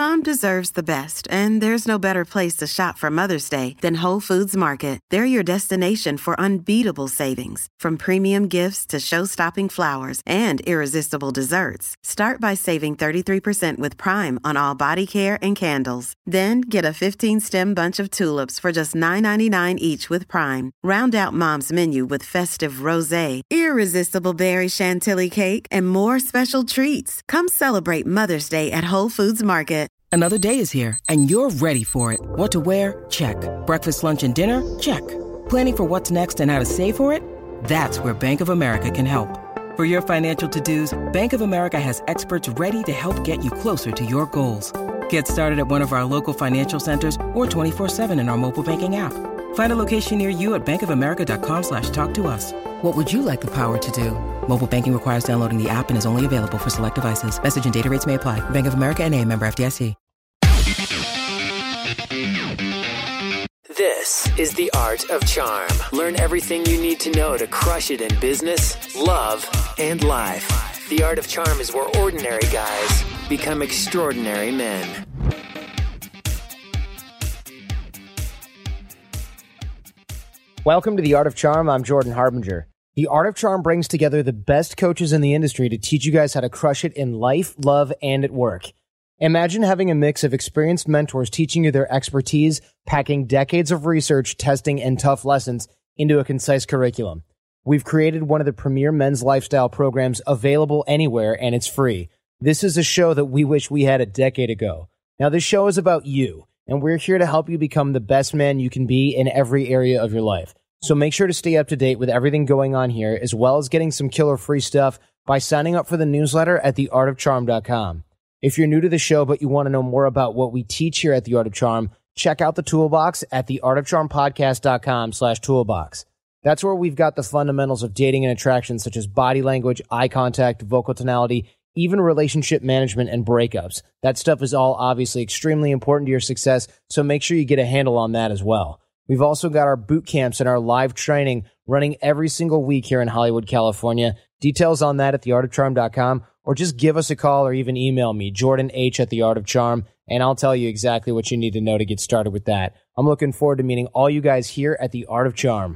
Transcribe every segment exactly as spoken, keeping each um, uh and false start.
Mom deserves the best, and there's no better place to shop for Mother's Day than Whole Foods Market. They're your destination for unbeatable savings, from premium gifts to show-stopping flowers and irresistible desserts. Start by saving thirty-three percent with Prime on all body care and candles. Then get a fifteen-stem bunch of tulips for just nine ninety-nine each with Prime. Round out Mom's menu with festive rosé, irresistible berry chantilly cake, and more special treats. Come celebrate Mother's Day at Whole Foods Market. Another day is here, and you're ready for it. What to wear? Check. Breakfast, lunch, and dinner? Check. Planning for what's next and how to save for it? That's where Bank of America can help. For your financial to-dos, Bank of America has experts ready to help get you closer to your goals. Get started at one of our local financial centers or twenty-four seven in our mobile banking app. Find a location near you at bankofamerica.com slash talk to us. What would you like the power to do? Mobile banking requires downloading the app and is only available for select devices. Message and data rates may apply. Bank of America N A, member F D I C. This is The Art of Charm. Learn everything you need to know to crush it in business, love, and life. The Art of Charm is where ordinary guys become extraordinary men. Welcome to The Art of Charm. I'm Jordan Harbinger. The Art of Charm brings together the best coaches in the industry to teach you guys how to crush it in life, love, and at work. Imagine having a mix of experienced mentors teaching you their expertise, packing decades of research, testing, and tough lessons into a concise curriculum. We've created one of the premier men's lifestyle programs available anywhere, and it's free. This is a show that we wish we had a decade ago. Now, this show is about you, and we're here to help you become the best man you can be in every area of your life. So make sure to stay up to date with everything going on here, as well as getting some killer free stuff by signing up for the newsletter at the art of charm dot com. If you're new to the show but you want to know more about what we teach here at The Art of Charm, check out the toolbox at the art of charm podcast dot com slash toolbox. That's where we've got the fundamentals of dating and attraction, such as body language, eye contact, vocal tonality, even relationship management and breakups. That stuff is all obviously extremely important to your success, so make sure you get a handle on that as well. We've also got our boot camps and our live training running every single week here in Hollywood, California. Details on that at the art of charm dot com, or just give us a call or even email me, Jordan H at The Art of Charm, and I'll tell you exactly what you need to know to get started with that. I'm looking forward to meeting all you guys here at The Art of Charm.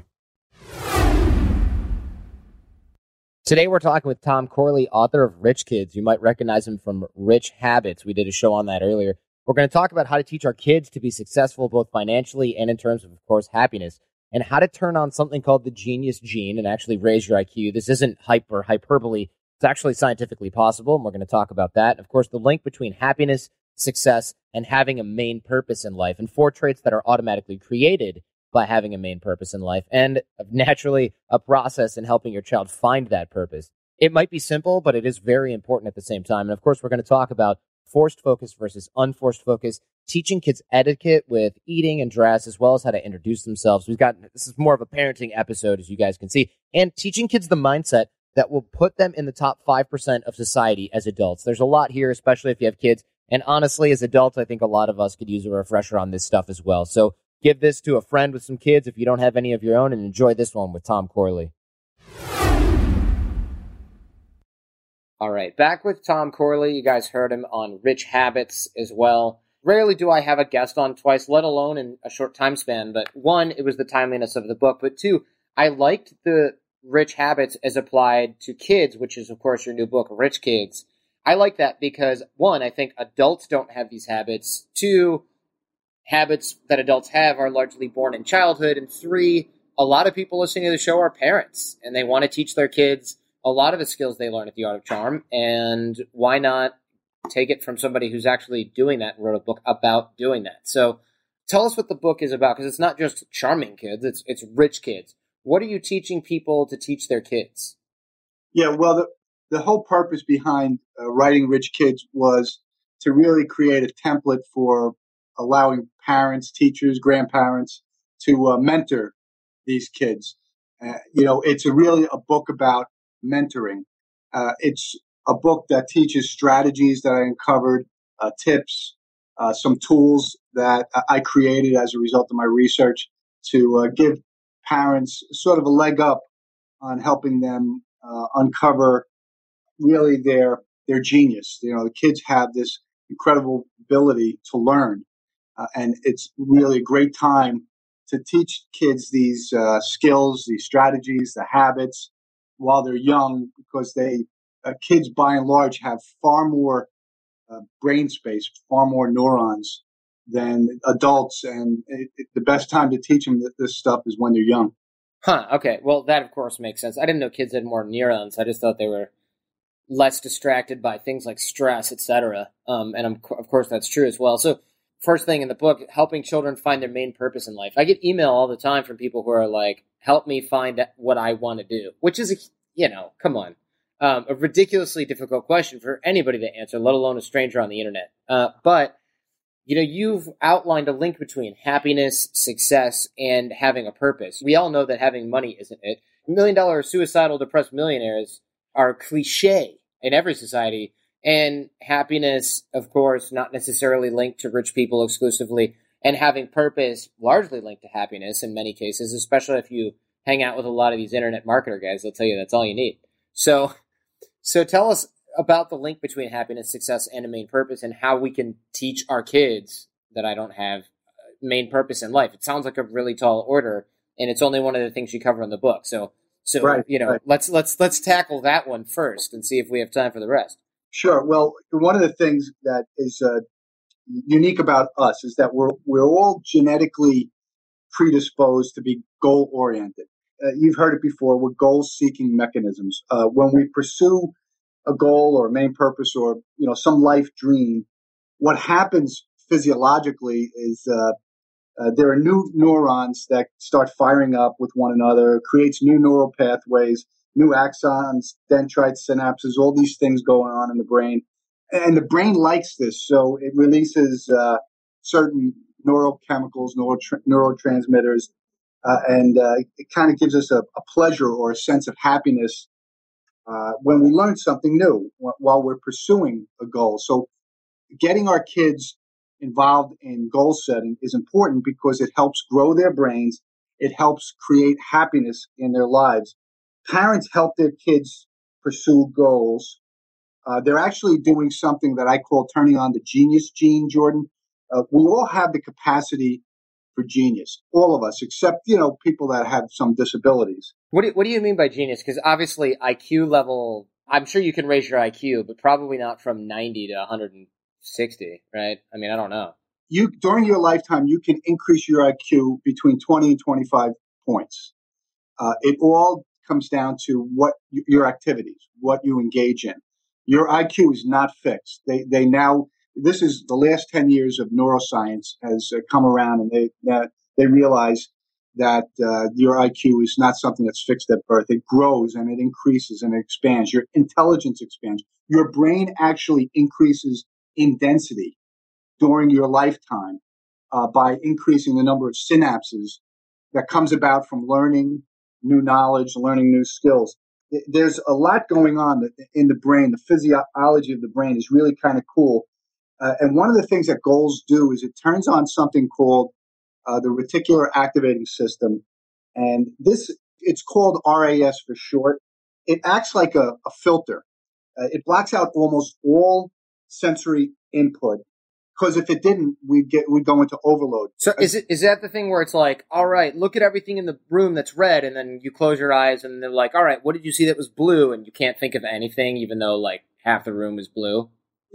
Today we're talking with Tom Corley, author of Rich Kids. You might recognize him from Rich Habits. We did a show on that earlier. We're going to talk about how to teach our kids to be successful both financially and in terms of, of course, happiness, and how to turn on something called the genius gene and actually raise your I Q. This isn't hype or hyperbole. It's actually scientifically possible, and we're going to talk about that. And of course, the link between happiness, success, and having a main purpose in life, and four traits that are automatically created by having a main purpose in life, and naturally a process in helping your child find that purpose. It might be simple, but it is very important at the same time. And of course, we're going to talk about forced focus versus unforced focus, teaching kids etiquette with eating and dress, as well as how to introduce themselves. We've got, this is more of a parenting episode, as you guys can see, and teaching kids the mindset that will put them in the top five percent of society as adults. There's a lot here, especially if you have kids. And honestly, as adults, I think a lot of us could use a refresher on this stuff as well. So give this to a friend with some kids if you don't have any of your own, and enjoy this one with Tom Corley. All right, back with Tom Corley. You guys heard him on Rich Habits as well. Rarely do I have a guest on twice, let alone in a short time span. But one, it was the timeliness of the book. But two, I liked the Rich Habits as applied to kids, which is, of course, your new book, Rich Kids. I like that because, one, I think adults don't have these habits. Two, habits that adults have are largely born in childhood. And three, a lot of people listening to the show are parents, and they want to teach their kids a lot of the skills they learn at The Art of Charm, and why not take it from somebody who's actually doing that and wrote a book about doing that? So tell us what the book is about, because it's not just charming kids, it's it's rich kids. What are you teaching people to teach their kids? Yeah, well, the, the whole purpose behind uh, writing Rich Kids was to really create a template for allowing parents, teachers, grandparents to uh, mentor these kids. Uh, you know, it's a really a book about mentoring. Uh, it's a book that teaches strategies that I uncovered, uh, tips, uh, some tools that I created as a result of my research to uh, give parents sort of a leg up on helping them uh, uncover really their their genius. You know, the kids have this incredible ability to learn. Uh, and it's really a great time to teach kids these uh, skills, these strategies, the habits while they're young, because they uh, kids by and large have far more uh, brain space, far more neurons than adults. And it, it, the best time to teach them this stuff is when they're young. Huh. Okay. Well, that of course makes sense. I didn't know kids had more neurons. I just thought they were less distracted by things like stress, et cetera. Um, and I'm, of course, that's true as well. So, first thing in the book, helping children find their main purpose in life. I get email all the time from people who are like, "Help me find what I want to do," which is, a, you know, come on, um, a ridiculously difficult question for anybody to answer, let alone a stranger on the internet. Uh, but you know, you've outlined a link between happiness, success, and having a purpose. We all know that having money isn't it. Million dollar suicidal depressed millionaires are cliche in every society. And happiness, of course, not necessarily linked to rich people exclusively. And having purpose, largely linked to happiness in many cases, especially if you hang out with a lot of these internet marketer guys. They'll tell you that's all you need. So, so tell us about the link between happiness, success, and a main purpose, and how we can teach our kids that I don't have main purpose in life. It sounds like a really tall order, and it's only one of the things you cover in the book. So, so right, you know, right. let's let's let's tackle that one first and see if we have time for the rest. Sure. Well, one of the things that is uh, unique about us is that we're we're all genetically predisposed to be goal oriented. Uh, you've heard it before. We're goal seeking mechanisms. Uh, when we pursue a goal or a main purpose or, you know, some life dream, what happens physiologically is uh, uh, there are new neurons that start firing up with one another, creates new neural pathways, new axons, dendrites, synapses, all these things going on in the brain. And the brain likes this, so it releases uh, certain neurochemicals, neurotra- neurotransmitters, uh, and uh, it kind of gives us a, a pleasure or a sense of happiness Uh, when we learn something new while we're pursuing a goal. So getting our kids involved in goal setting is important because it helps grow their brains. It helps create happiness in their lives. Parents help their kids pursue goals. Uh, they're actually doing something that I call turning on the genius gene, Jordan. Uh, we all have the capacity for genius, all of us, except, you know, people that have some disabilities. What do, what do you mean by genius? Because obviously I Q level, I'm sure you can raise your I Q, but probably not from ninety to one hundred sixty, right? I mean, I don't know. You during your lifetime, you can increase your I Q between twenty and twenty-five points. Uh, it all comes down to what your activities, what you engage in. Your I Q is not fixed. They they now this is the last ten years of neuroscience has uh, come around, and they uh, they realize that uh, your I Q is not something that's fixed at birth. It grows and it increases and it expands. Your intelligence expands. Your brain actually increases in density during your lifetime uh, by increasing the number of synapses that comes about from learning new knowledge, learning new skills. There's a lot going on in the brain. The physiology of the brain is really kind of cool. Uh, and one of the things that goals do is it turns on something called uh, the reticular activating system. And this, it's called R A S for short. It acts like a, a filter. Uh, it blocks out almost all sensory input. Because if it didn't, we'd get we'd go into overload. So is it is that the thing where it's like, all right, look at everything in the room that's red, and then you close your eyes, and they're like, all right, what did you see that was blue? And you can't think of anything, even though like half the room is blue.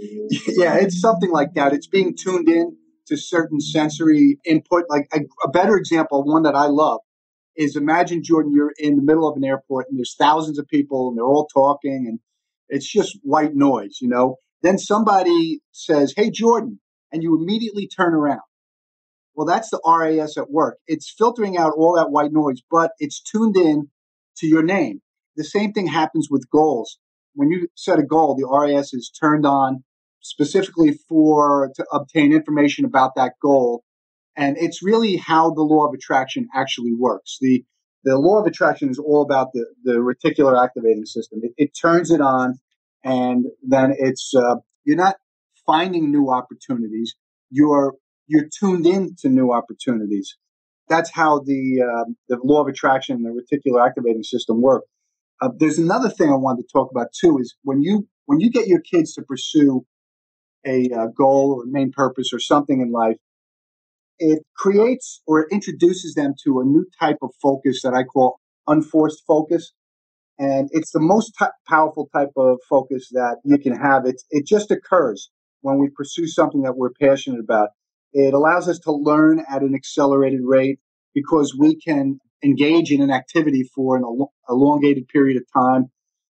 Yeah, it's something like that. It's being tuned in to certain sensory input. Like a, a better example, one that I love, is imagine, Jordan, you're in the middle of an airport, and there's thousands of people, and they're all talking, and it's just white noise, you know. Then somebody says, "Hey, Jordan." And you immediately turn around. Well, that's the R A S at work. It's filtering out all that white noise, but it's tuned in to your name. The same thing happens with goals. When you set a goal, the R A S is turned on specifically for to obtain information about that goal. And it's really how the law of attraction actually works. The the law of attraction is all about the, the reticular activating system. It, it turns it on, and then it's uh, you're not finding new opportunities. You're you're tuned in to new opportunities. That's how the uh, the law of attraction and the reticular activating system work. Uh, there's another thing I wanted to talk about too. Is when you when you get your kids to pursue a uh, goal or main purpose or something in life, it creates or it introduces them to a new type of focus that I call unforced focus. And it's the most t- powerful type of focus that you can have. It's, it just occurs when we pursue something that we're passionate about. It allows us to learn at an accelerated rate because we can engage in an activity for an el- elongated period of time.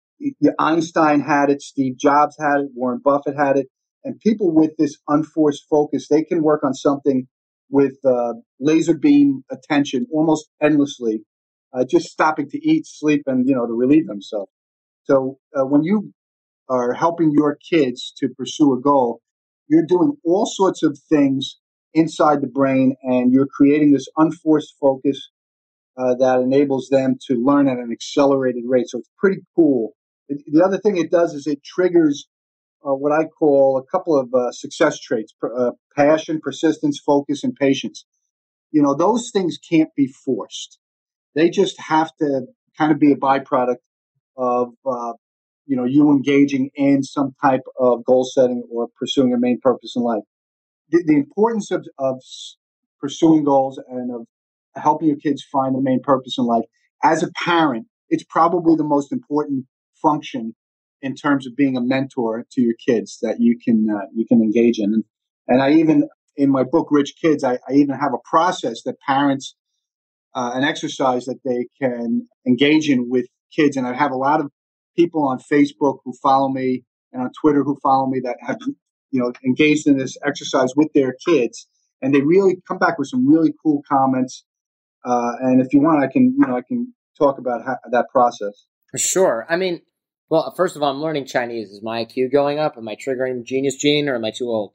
Einstein had it, Steve Jobs had it, Warren Buffett had it. And people with this unforced focus, they can work on something with uh, laser beam attention almost endlessly, uh, just stopping to eat, sleep, and, you know, to relieve themselves. So uh, when you are helping your kids to pursue a goal, you're doing all sorts of things inside the brain, and you're creating this unforced focus uh, that enables them to learn at an accelerated rate. So it's pretty cool. The other thing it does is it triggers uh, what I call a couple of uh, success traits, uh, passion, persistence, focus, and patience. You know, those things can't be forced. They just have to kind of be a byproduct of, uh, you know, you engaging in some type of goal setting or pursuing a main purpose in life. The, the importance of, of pursuing goals and of helping your kids find the main purpose in life. As a parent, it's probably the most important function in terms of being a mentor to your kids that you can uh, you can engage in. And, and I even, in my book, Rich Kids, I, I even have a process that parents, uh, an exercise that they can engage in with kids. And I have a lot of people on Facebook who follow me and on Twitter who follow me that have, you know, engaged in this exercise with their kids. And they really come back with some really cool comments. Uh, and if you want, I can, you know, I can talk about how, that process. Sure. I mean, well, first of all, I'm learning Chinese. Is my I Q going up? Am I triggering the genius gene, or am I too old?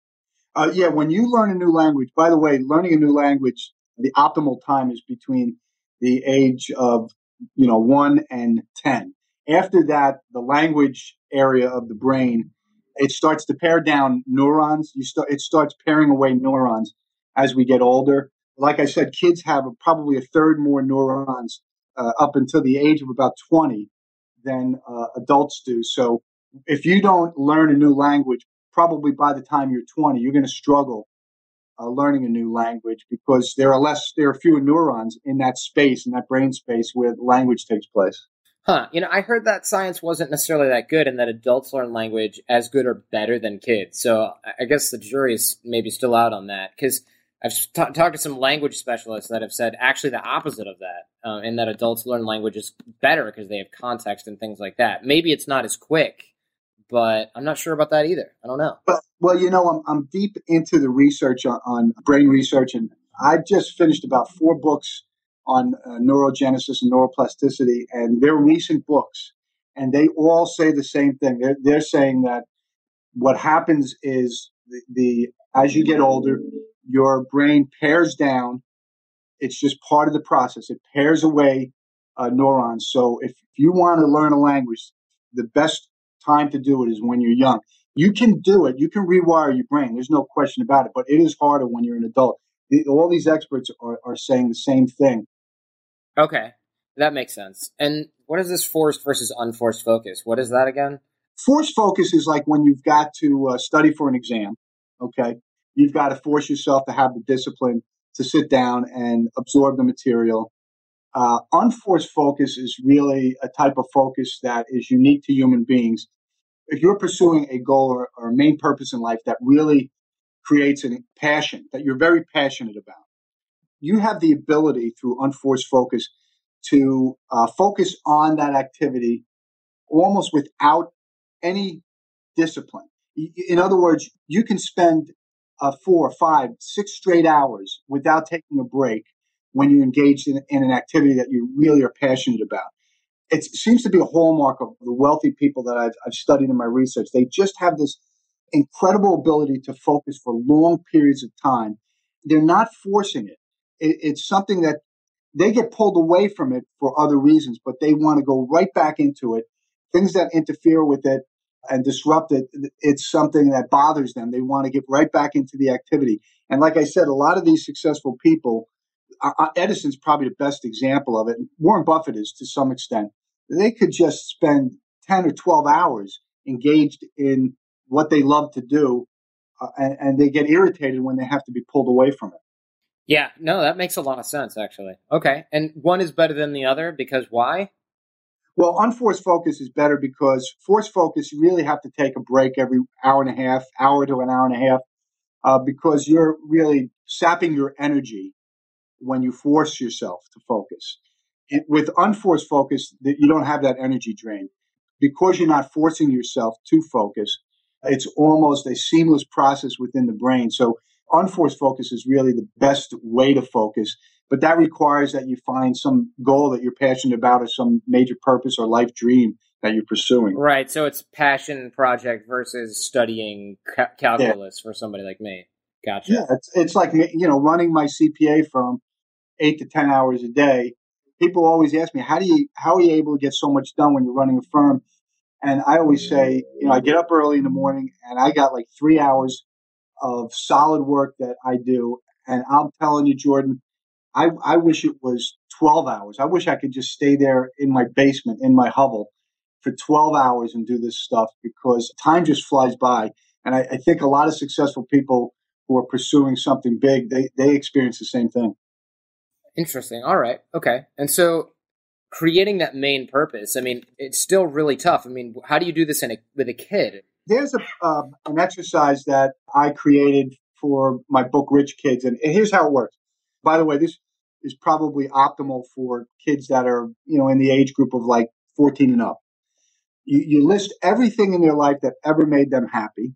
Uh, yeah, when you learn a new language, by the way, learning a new language, the optimal time is between the age of, you know, one and ten. After that, the language area of the brain, it starts to pare down neurons. You start, it starts paring away neurons as we get older. Like I said, kids have probably a third more neurons uh, up until the age of about twenty than uh, adults do. So if you don't learn a new language, probably by the time you're twenty, you're going to struggle uh, learning a new language because there are less, there are fewer neurons in that space, in that brain space where the language takes place. Huh. You know, I heard that science wasn't necessarily that good and that adults learn language as good or better than kids. So I guess the jury is maybe still out on that because I've t- talked to some language specialists that have said actually the opposite of that, uh, and that adults learn languages better because they have context and things like that. Maybe it's not as quick, but I'm not sure about that either. I don't know. Well, well you know, I'm, I'm deep into the research on, on brain research, and I've just finished about four books on uh, neurogenesis and neuroplasticity, and they're recent books, and they all say the same thing. They're, they're saying that what happens is the, the as you get older, your brain pares down. It's just part of the process. It pares away uh, neurons. So if you want to learn a language, the best time to do it is when you're young. You can do it. You can rewire your brain. There's no question about it. But it is harder when you're an adult. The, all these experts are, are saying the same thing. Okay, that makes sense. And what is this forced versus unforced focus? What is that again? Forced focus is like when you've got to uh, study for an exam, okay? You've got to force yourself to have the discipline to sit down and absorb the material. Uh, unforced focus is really a type of focus that is unique to human beings. If you're pursuing a goal or, or a main purpose in life that really creates a passion, that you're very passionate about, you have the ability through unforced focus to uh, focus on that activity almost without any discipline. In other words, you can spend uh, four, five, six straight hours without taking a break when you engage in, in an activity that you really are passionate about. It seems to be a hallmark of the wealthy people that I've, I've studied in my research. They just have this incredible ability to focus for long periods of time. They're not forcing it. it it's something that they get pulled away from it for other reasons, but they want to go right back into it. Things that interfere with it and disrupt it, it's something that bothers them. They want to get right back into the activity. And like I said, a lot of these successful people, uh, Edison's probably the best example of it. Warren Buffett is to some extent. They could just spend ten or twelve hours engaged in what they love to do, uh, and, and they get irritated when they have to be pulled away from it. Yeah, no, that makes a lot of sense, actually. Okay, and one is better than the other because why? Well, unforced focus is better because forced focus, you really have to take a break every hour and a half, hour to an hour and a half, uh, because you're really sapping your energy when you force yourself to focus. It, with unforced focus, that you don't have that energy drain. Because you're not forcing yourself to focus, it's almost a seamless process within the brain. So unforced focus is really the best way to focus, but that requires that you find some goal that you're passionate about or some major purpose or life dream that you're pursuing. Right, so it's passion project versus studying ca- calculus yeah. for somebody like me. Gotcha. Yeah, it's, it's like, you know, running my C P A firm eight to ten hours a day. People always ask me, how do you, how are you able to get so much done when you're running a firm? And I always say, you know, I get up early in the morning and I got like three hours of solid work that I do. And I'm telling you, Jordan, I, I wish it was twelve hours. I wish I could just stay there in my basement, in my hovel for twelve hours and do this stuff because time just flies by. And I, I think a lot of successful people who are pursuing something big, they, they experience the same thing. Interesting. All right. Okay. And so creating that main purpose, I mean, it's still really tough. I mean, how do you do this in a, with a kid? There's a, uh, an exercise that I created for my book, Rich Kids. And here's how it works. By the way, this is probably optimal for kids that are, you know, in the age group of like fourteen and up. You, you list everything in their life that ever made them happy.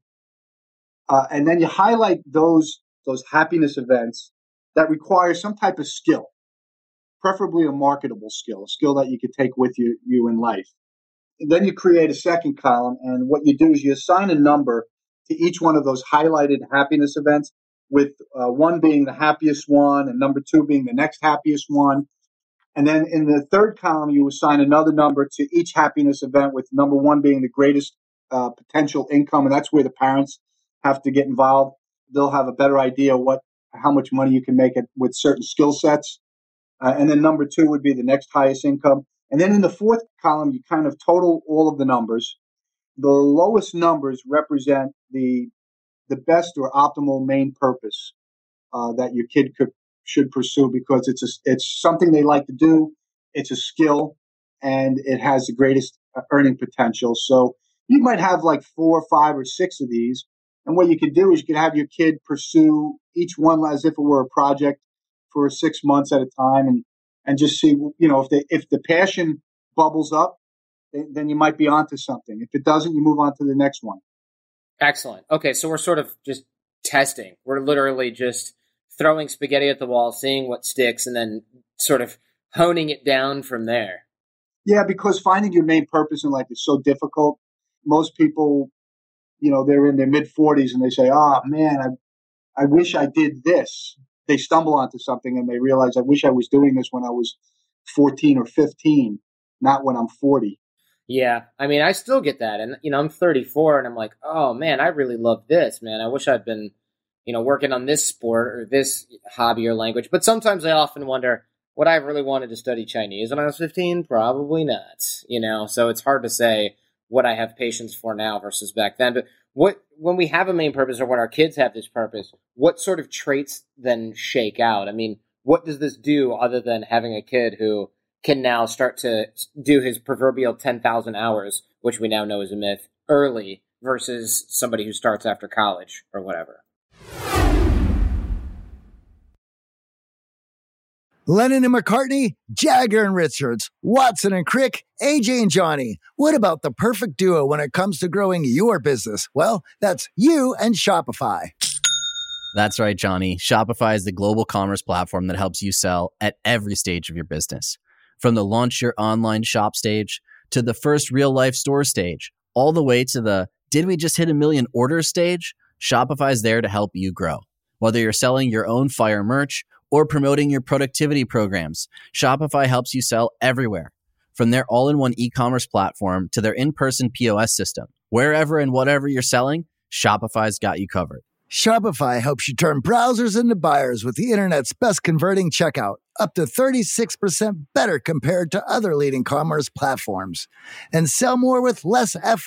Uh, and then you highlight those, those happiness events that require some type of skill, preferably a marketable skill, a skill that you could take with you, you in life. And then you create a second column, and what you do is you assign a number to each one of those highlighted happiness events, with uh, one being the happiest one and number two being the next happiest one. And then in the third column, you assign another number to each happiness event, with number one being the greatest uh, potential income, and that's where the parents have to get involved. They'll have a better idea what how much money you can make it with certain skill sets. Uh, and then number two would be the next highest income. And then in the fourth column, you kind of total all of the numbers. The lowest numbers represent the the best or optimal main purpose uh, that your kid could should pursue, because it's a, it's something they like to do. It's a skill, and it has the greatest earning potential. So you might have like four, five, or six of these. And what you could do is you could have your kid pursue each one as if it were a project for six months at a time, and, and just see, you know, if the if the passion bubbles up, then, then you might be onto something. If it doesn't, you move on to the next one. Excellent. Okay, so we're sort of just testing. We're literally just throwing spaghetti at the wall, seeing what sticks, and then sort of honing it down from there. Yeah, because finding your main purpose in life is so difficult. Most people, you know, they're in their mid forties and they say, oh, man, I, I wish I did this. They stumble onto something and they realize, I wish I was doing this when I was fourteen or fifteen, not when I'm forty. Yeah, I mean, I still get that. And, you know, I'm thirty-four and I'm like, oh, man, I really love this, man. I wish I'd been, you know, working on this sport or this hobby or language. But sometimes I often wonder, would I really wanted to study Chinese when I was fifteen? Probably not, you know. So it's hard to say what I have patience for now versus back then. But what when we have a main purpose, or when our kids have this purpose, what sort of traits then shake out? I mean, what does this do other than having a kid who can now start to do his proverbial ten thousand hours, which we now know is a myth, early, versus somebody who starts after college or whatever? Lennon and McCartney, Jagger and Richards, Watson and Crick, A J and Johnny. What about the perfect duo when it comes to growing your business? Well, that's you and Shopify. That's right, Johnny. Shopify is the global commerce platform that helps you sell at every stage of your business. From the launch your online shop stage to the first real life store stage, all the way to the did we just hit a million orders stage? Shopify is there to help you grow. Whether you're selling your own fire merch or promoting your productivity programs, Shopify helps you sell everywhere. From their all-in-one e-commerce platform to their in-person P O S system, wherever and whatever you're selling, Shopify's got you covered. Shopify helps you turn browsers into buyers with the internet's best converting checkout, up to thirty-six percent better compared to other leading commerce platforms. And sell more with less effort.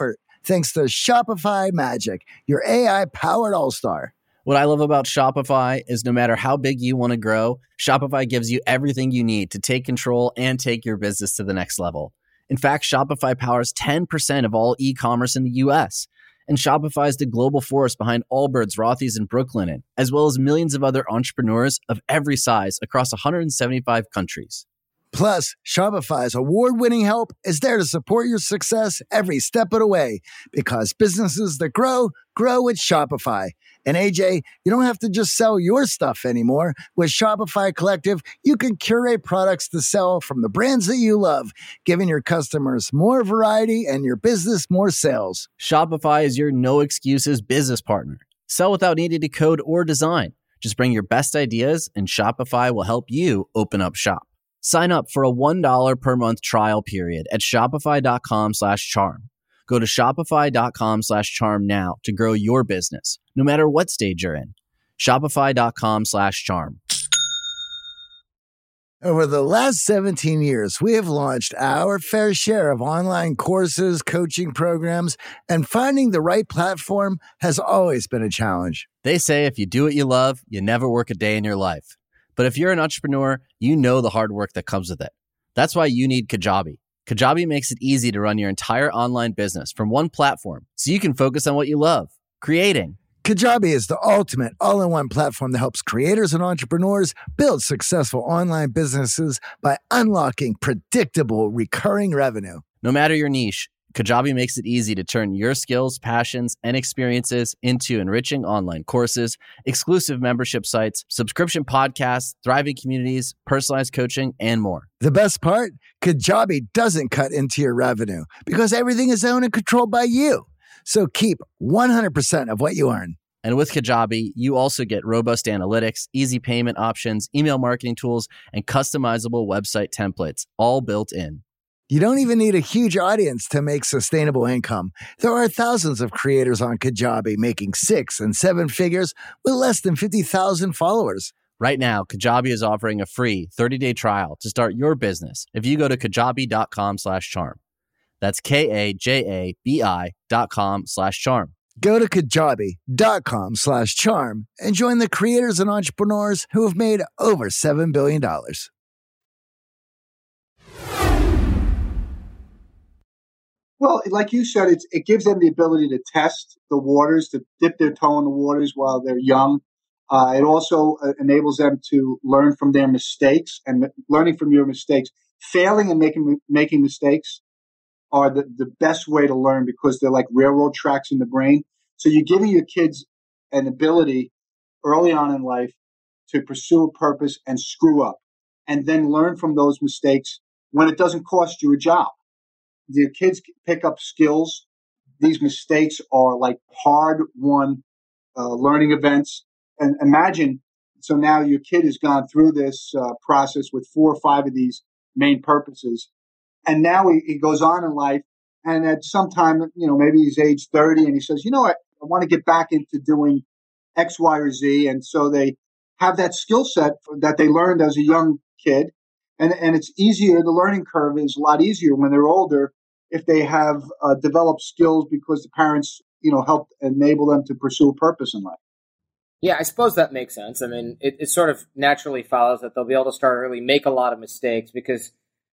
thanks to Shopify Magic, your A I-powered all-star. What I love about Shopify is no matter how big you want to grow, Shopify gives you everything you need to take control and take your business to the next level. In fact, Shopify powers ten percent of all e-commerce in the U S, and Shopify is the global force behind Allbirds, Rothy's, and Brooklinen, as well as millions of other entrepreneurs of every size across one hundred seventy-five countries. Plus, Shopify's award-winning help is there to support your success every step of the way, because businesses that grow, grow with Shopify. And A J, you don't have to just sell your stuff anymore. With Shopify Collective, you can curate products to sell from the brands that you love, giving your customers more variety and your business more sales. Shopify is your no-excuses business partner. Sell without needing to code or design. Just bring your best ideas, and Shopify will help you open up shop. Sign up for a one dollar per month trial period at shopify.com slash charm. Go to shopify.com slash charm now to grow your business, no matter what stage you're in. Shopify.com slash charm. Over the last seventeen years, we have launched our fair share of online courses, coaching programs, and finding the right platform has always been a challenge. They say if you do what you love, you never work a day in your life. But if you're an entrepreneur, you know the hard work that comes with it. That's why you need Kajabi. Kajabi makes it easy to run your entire online business from one platform so you can focus on what you love, creating. Kajabi is the ultimate all-in-one platform that helps creators and entrepreneurs build successful online businesses by unlocking predictable recurring revenue. No matter your niche, Kajabi makes it easy to turn your skills, passions, and experiences into enriching online courses, exclusive membership sites, subscription podcasts, thriving communities, personalized coaching, and more. The best part? Kajabi doesn't cut into your revenue because everything is owned and controlled by you. So keep one hundred percent of what you earn. And with Kajabi, you also get robust analytics, easy payment options, email marketing tools, and customizable website templates, all built in. You don't even need a huge audience to make sustainable income. There are thousands of creators on Kajabi making six and seven figures with less than fifty thousand followers. Right now, Kajabi is offering a free thirty-day trial to start your business if you go to kajabi.com slash charm. That's K-A-J-A-B-I dot com slash charm. Go to kajabi.com slash charm and join the creators and entrepreneurs who have made over seven billion dollars. Well, like you said, it's, it gives them the ability to test the waters, to dip their toe in the waters while they're young. Uh, it also uh, enables them to learn from their mistakes, and m- learning from your mistakes. Failing and making making mistakes are the, the best way to learn because they're like railroad tracks in the brain. So you're giving your kids an ability early on in life to pursue a purpose and screw up, and then learn from those mistakes when it doesn't cost you a job. Your kids pick up skills. These mistakes are like hard-won uh, learning events. And imagine, so now your kid has gone through this uh, process with four or five of these main purposes. And now he, he goes on in life, and at some time, you know, maybe he's age thirty, and he says, you know what, I want to get back into doing X, Y, or Z. And so they have that skill set that they learned as a young kid. And, and it's easier, the learning curve is a lot easier when they're older if they have uh, developed skills because the parents, you know, helped enable them to pursue a purpose in life. Yeah, I suppose that makes sense. I mean, it, it sort of naturally follows that they'll be able to start early, make a lot of mistakes because,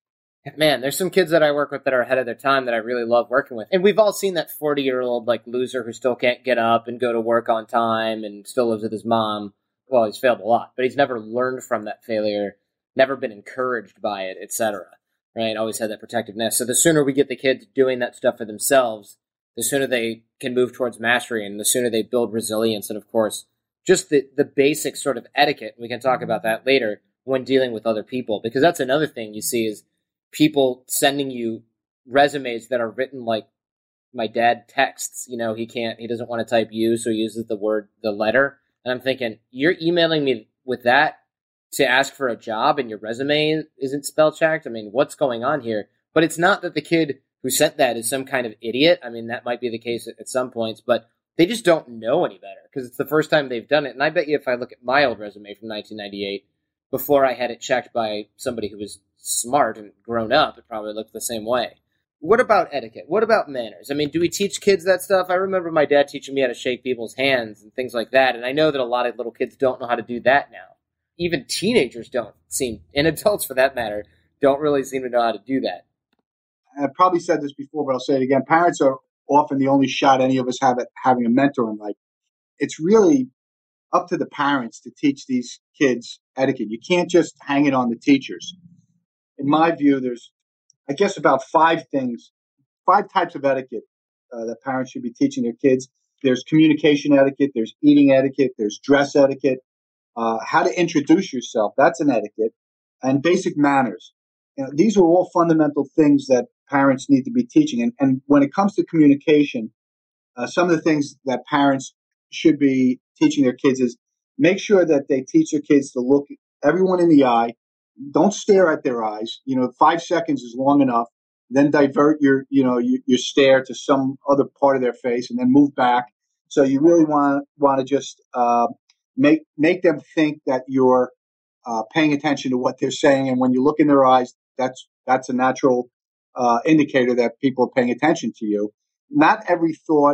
man, there's some kids that I work with that are ahead of their time that I really love working with. And we've all seen that forty-year-old like loser who still can't get up and go to work on time and still lives with his mom. Well, he's failed a lot, but he's never learned from that failure, never been encouraged by it, et cetera. Right? Always had that protectiveness. So the sooner we get the kids doing that stuff for themselves, the sooner they can move towards mastery and the sooner they build resilience and, of course, just the, the basic sort of etiquette. We can talk about that later when dealing with other people, because that's another thing you see is people sending you resumes that are written like my dad texts. You know, he can't, he doesn't want to type you, so he uses the word, the letter. And I'm thinking, you're emailing me with that to ask for a job and your resume isn't spell checked? I mean, what's going on here? But it's not that the kid who sent that is some kind of idiot. I mean, that might be the case at, at some points, but they just don't know any better because it's the first time they've done it. And I bet you if I look at my old resume from nineteen ninety-eight, before I had it checked by somebody who was smart and grown up, it probably looked the same way. What about etiquette? What about manners? I mean, do we teach kids that stuff? I remember my dad teaching me how to shake people's hands and things like that. And I know that a lot of little kids don't know how to do that now. Even teenagers don't seem, and adults for that matter, don't really seem to know how to do that. I've probably said this before, but I'll say it again. Parents are often the only shot any of us have at having a mentor in life. It's really up to the parents to teach these kids etiquette. You can't just hang it on the teachers. In my view, there's, I guess, about five things, five types of etiquette uh, that parents should be teaching their kids. There's communication etiquette, there's eating etiquette, there's dress etiquette, uh, how to introduce yourself, that's an etiquette, and basic manners. You know, these are all fundamental things that parents need to be teaching. And, and when it comes to communication, uh, some of the things that parents should be teaching their kids is make sure that they teach their kids to look everyone in the eye. Don't stare at their eyes. You know, five seconds is long enough. Then divert your, you know, your, your stare to some other part of their face, and then move back. So you really want want to just uh, make make them think that you're uh, paying attention to what they're saying. And when you look in their eyes, that's that's a natural uh, indicator that people are paying attention to you. Not every thought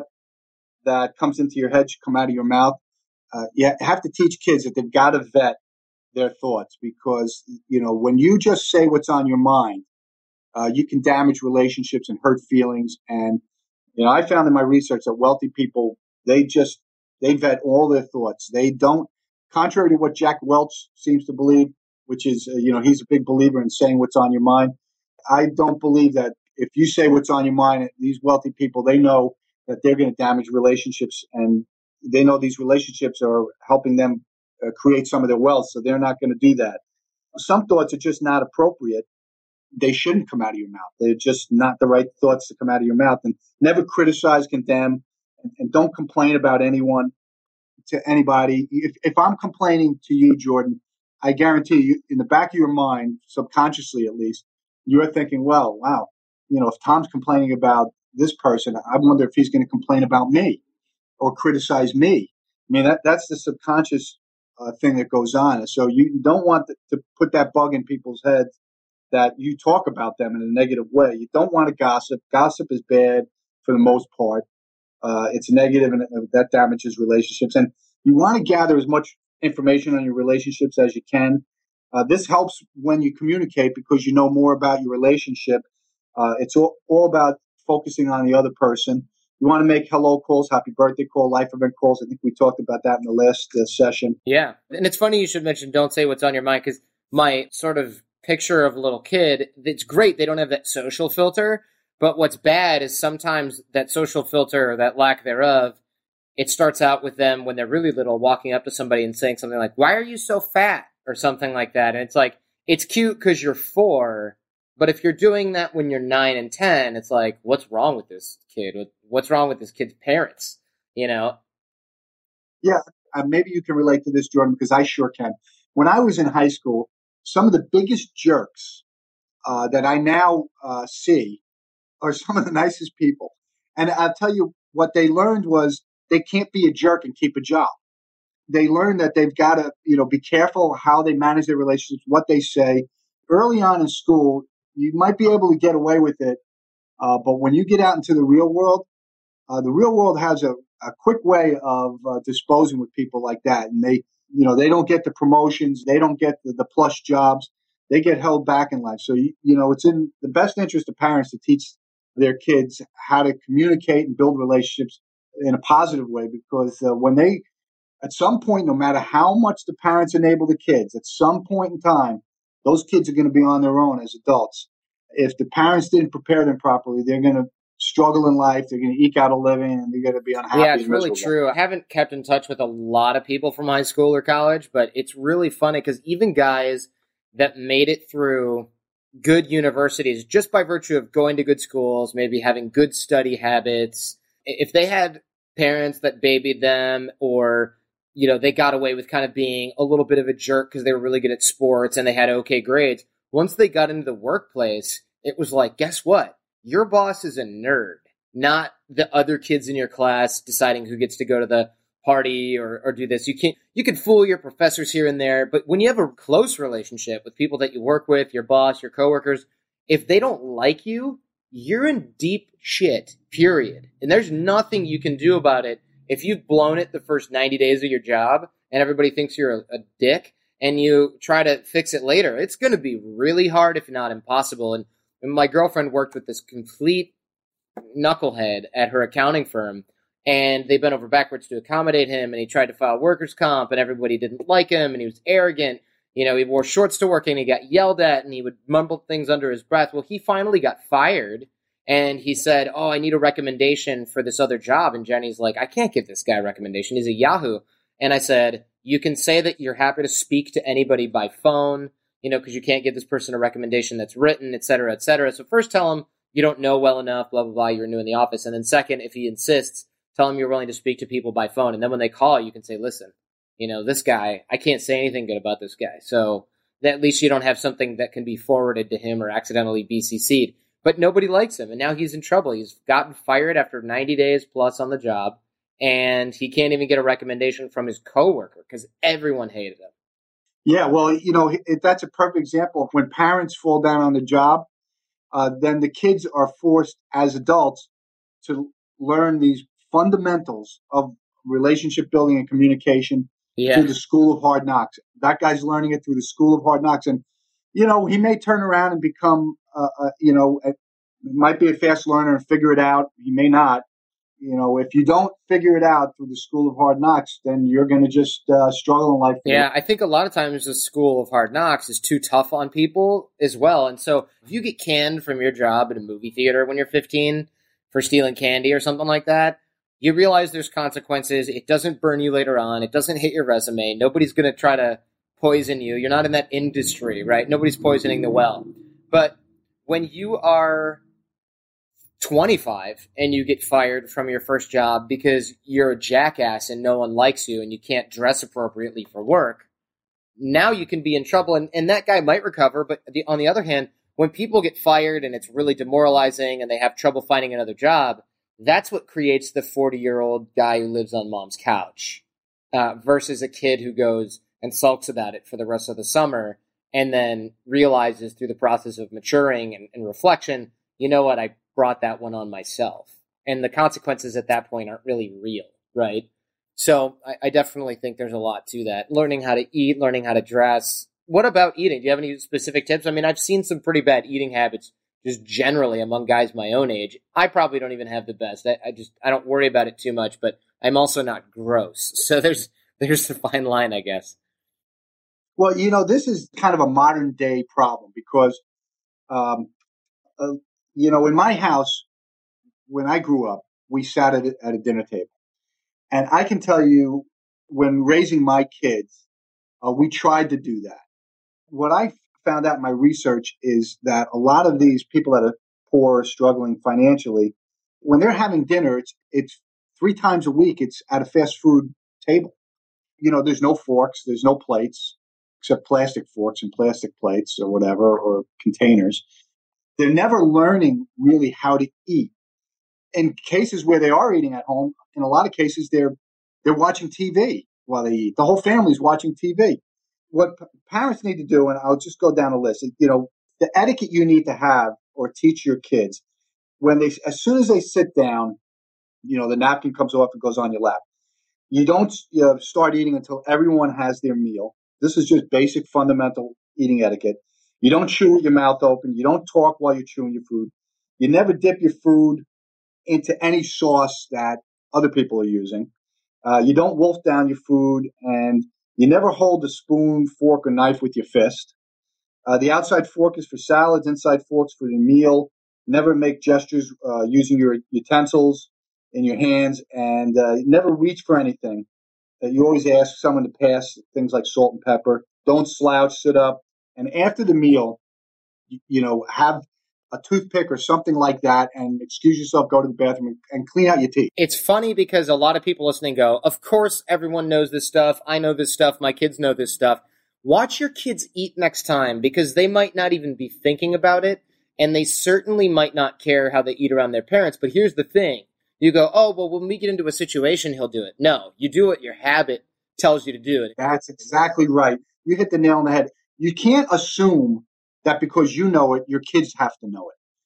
that comes into your head should come out of your mouth. Uh, you have to teach kids that they've got to vet their thoughts, because, you know, when you just say what's on your mind, uh, you can damage relationships and hurt feelings. And, you know, I found in my research that wealthy people, they just, they vet all their thoughts. They don't, contrary to what Jack Welch seems to believe, which is, uh, you know, he's a big believer in saying what's on your mind. I don't believe that if you say what's on your mind, these wealthy people, they know that they're going to damage relationships, and they know these relationships are helping them uh, create some of their wealth. So they're not going to do that. Some thoughts are just not appropriate. They shouldn't come out of your mouth. They're just not the right thoughts to come out of your mouth. And never criticize, condemn, and, and don't complain about anyone to anybody. If, if I'm complaining to you, Jordan, I guarantee you, in the back of your mind, subconsciously at least, you're thinking, well, wow, you know, if Tom's complaining about this person, I wonder if he's going to complain about me or criticize me. I mean, that that's the subconscious uh, thing that goes on. And so you don't want to, to put that bug in people's heads that you talk about them in a negative way. You don't want to gossip. Gossip is bad for the most part. Uh, it's negative, and uh, that damages relationships. And you want to gather as much information on your relationships as you can. Uh, this helps when you communicate, because you know more about your relationship. Uh, it's all, all about focusing on the other person. You want to make hello calls, happy birthday call, life event calls. I think we talked about that in the last uh, session. Yeah. And it's funny you should mention don't say what's on your mind, because my sort of picture of a little kid, it's great. They don't have that social filter. But what's bad is sometimes that social filter, or that lack thereof, it starts out with them when they're really little, walking up to somebody and saying something like, "Why are you so fat?" or something like that. And it's like, it's cute because you're four. But if you're doing that when you're nine and ten, it's like, what's wrong with this kid? What's wrong with this kid's parents? You know? Yeah, uh, maybe you can relate to this, Jordan, because I sure can. When I was in high school, some of the biggest jerks uh, that I now uh, see are some of the nicest people. And I'll tell you, what they learned was they can't be a jerk and keep a job. They learned that they've got to, you know, be careful how they manage their relationships, what they say. Early on in school, you might be able to get away with it, uh, but when you get out into the real world, uh, the real world has a, a quick way of uh, disposing with people like that. And they, you know, they don't get the promotions, they don't get the, the plush jobs, they get held back in life. So, you, you know, it's in the best interest of parents to teach their kids how to communicate and build relationships in a positive way, because uh, when they, at some point, no matter how much the parents enable the kids, at some point in time, those kids are going to be on their own as adults. If the parents didn't prepare them properly, they're going to struggle in life. They're going to eke out a living, and they're going to be unhappy. Yeah, it's really true. I haven't kept in touch with a lot of people from high school or college, but it's really funny because even guys that made it through good universities just by virtue of going to good schools, maybe having good study habits, if they had parents that babied them, or you know, they got away with kind of being a little bit of a jerk because they were really good at sports and they had okay grades. Once they got into the workplace, it was like, guess what? Your boss is a nerd, not the other kids in your class deciding who gets to go to the party or, or do this. You can't, you can fool your professors here and there, but when you have a close relationship with people that you work with, your boss, your coworkers, if they don't like you, you're in deep shit, period. And there's nothing you can do about it. If you've blown it the first ninety days of your job and everybody thinks you're a, a dick and you try to fix it later, it's going to be really hard, if not impossible. And, and my girlfriend worked with this complete knucklehead at her accounting firm, and they bent over backwards to accommodate him, and he tried to file workers' comp, and everybody didn't like him, and he was arrogant. You know, he wore shorts to work, and he got yelled at, and he would mumble things under his breath. Well, he finally got fired, and he said, oh, I need a recommendation for this other job. And Jenny's like, I can't give this guy a recommendation. He's a Yahoo. And I said, you can say that you're happy to speak to anybody by phone, you know, because you can't give this person a recommendation that's written, et cetera, et cetera. So first tell him you don't know well enough, blah, blah, blah, you're new in the office. And then second, if he insists, tell him you're willing to speak to people by phone. And then when they call, you can say, listen, you know, this guy, I can't say anything good about this guy. So that at least you don't have something that can be forwarded to him or accidentally B C C'd. But nobody likes him, and now he's in trouble. He's gotten fired after ninety days plus on the job, and he can't even get a recommendation from his coworker because everyone hated him. Yeah, well, you know, it, that's a perfect example of when parents fall down on the job, uh, then the kids are forced as adults to learn these fundamentals of relationship building and communication yeah. through the School of Hard Knocks. That guy's learning it through the School of Hard Knocks. And, you know, he may turn around and become, uh, uh, you know, a, might be a fast learner and figure it out. He may not. You know, if you don't figure it out through the School of Hard Knocks, then you're going to just uh, struggle in life. Yeah, I think a lot of times the School of Hard Knocks is too tough on people as well. And so if you get canned from your job at a movie theater when you're fifteen for stealing candy or something like that, you realize there's consequences. It doesn't burn you later on. It doesn't hit your resume. Nobody's going to try to poison you. You're not in that industry, right? Nobody's poisoning the well. But when you are twenty-five and you get fired from your first job because you're a jackass and no one likes you and you can't dress appropriately for work, now you can be in trouble. And, and that guy might recover. But the, on the other hand, when people get fired and it's really demoralizing and they have trouble finding another job, that's what creates the forty-year-old guy who lives on mom's couch uh, versus a kid who goes and sulks about it for the rest of the summer and then realizes through the process of maturing and, and reflection, you know what, I brought that one on myself. And the consequences at that point aren't really real, right? So I, I definitely think there's a lot to that. Learning how to eat, learning how to dress. What about eating? Do you have any specific tips? I mean, I've seen some pretty bad eating habits just generally among guys my own age. I probably don't even have the best. I, I just, I don't worry about it too much, but I'm also not gross. So there's, there's the fine line, I guess. Well, you know, this is kind of a modern day problem because, um, uh, you know, in my house, when I grew up, we sat at a, at a dinner table. And I can tell you, when raising my kids, uh, we tried to do that. What I found out in my research is that a lot of these people that are poor, struggling financially, when they're having dinner, it's, it's three times a week, it's at a fast food table. You know, there's no forks, there's no plates, except plastic forks and plastic plates or whatever, or containers. They're never learning really how to eat. In cases where they are eating at home, in a lot of cases, they're they're watching T V while they eat. The whole family's watching T V. What p- parents need to do, and I'll just go down a list, you know, the etiquette you need to have or teach your kids when they, as soon as they sit down, you know, the napkin comes off and goes on your lap. You don't you know, start eating until everyone has their meal. This is just basic fundamental eating etiquette. You don't chew with your mouth open. You don't talk while you're chewing your food. You never dip your food into any sauce that other people are using. Uh, you don't wolf down your food, and you never hold a spoon, fork, or knife with your fist. Uh, the outside fork is for salads, inside forks for your meal. Never make gestures uh, using your utensils in your hands, and uh, never reach for anything. Uh, you always ask someone to pass things like salt and pepper. Don't slouch, sit up. And after the meal, you, you know, have a toothpick or something like that and excuse yourself, go to the bathroom and, and clean out your teeth. It's funny because a lot of people listening go, of course everyone knows this stuff. I know this stuff. My kids know this stuff. Watch your kids eat next time because they might not even be thinking about it, and they certainly might not care how they eat around their parents. But here's the thing. You go, oh, well, when we get into a situation, he'll do it. No, you do what your habit tells you to do it. That's exactly right. You hit the nail on the head. You can't assume that because you know it, your kids have to know it.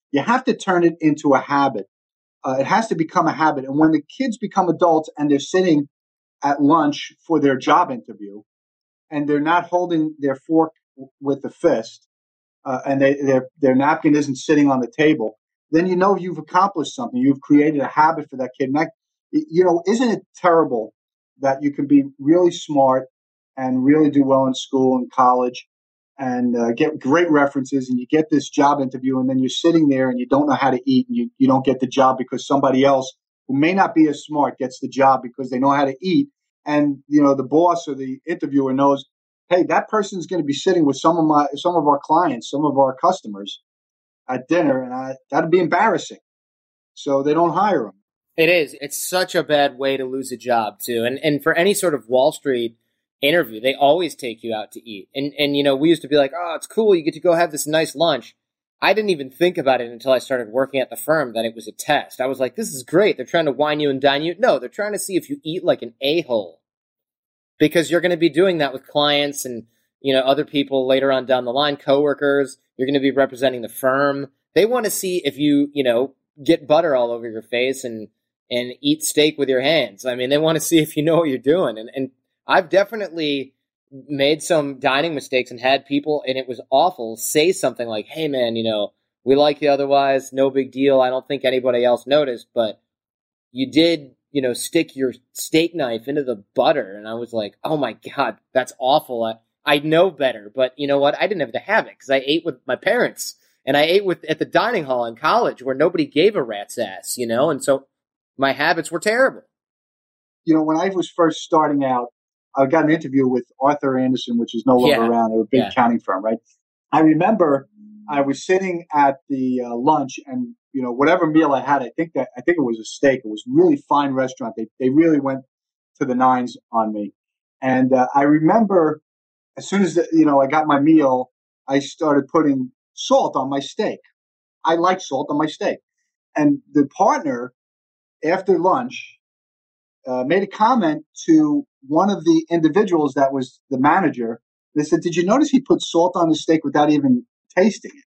You have to turn it into a habit. Uh, it has to become a habit. And when the kids become adults and they're sitting at lunch for their job interview and they're not holding their fork with the fist, uh, and they, their, their napkin isn't sitting on the table, then you know you've accomplished something. You've created a habit for that kid. And that, you know, isn't it terrible that you can be really smart and really do well in school and college and uh, get great references, and you get this job interview, and then you're sitting there and you don't know how to eat, and you, you don't get the job because somebody else who may not be as smart gets the job because they know how to eat. And, you know, the boss or the interviewer knows, hey, that person's going to be sitting with some of my, some of our clients, some of our customers at dinner, and I, that'd be embarrassing. So they don't hire them. It is. It's such a bad way to lose a job, too. And and for any sort of Wall Street interview, they always take you out to eat. And, and you know, we used to be like, oh, it's cool. You get to go have this nice lunch. I didn't even think about it until I started working at the firm that it was a test. I was like, this is great. They're trying to wine you and dine you. No, they're trying to see if you eat like an a-hole, because you're going to be doing that with clients and, you know, other people later on down the line, coworkers. You're going to be representing the firm. They want to see if you, you know, get butter all over your face and, and eat steak with your hands. I mean, they want to see if you know what you're doing. And, and I've definitely made some dining mistakes and had people, and it was awful, say something like, hey, man, you know, we like you otherwise, no big deal. I don't think anybody else noticed, but you did, you know, stick your steak knife into the butter. And I was like, oh, my God, that's awful. I, I know better. But you know what? I didn't have to have it because I ate with my parents, and I ate with at the dining hall in college where nobody gave a rat's ass, you know, and so my habits were terrible. You know, when I was first starting out, I got an interview with Arthur Andersen, which is no longer Yeah. around. They're a big Yeah. accounting firm, right? I remember I was sitting at the uh, lunch, and you know, whatever meal I had, I think that I think it was a steak. It was a really fine restaurant. They they really went to the nines on me, and uh, I remember as soon as the, you know I got my meal, I started putting salt on my steak. I like salt on my steak, and the partner after lunch uh, made a comment to one of the individuals that was the manager. They said, did you notice he put salt on the steak without even tasting it?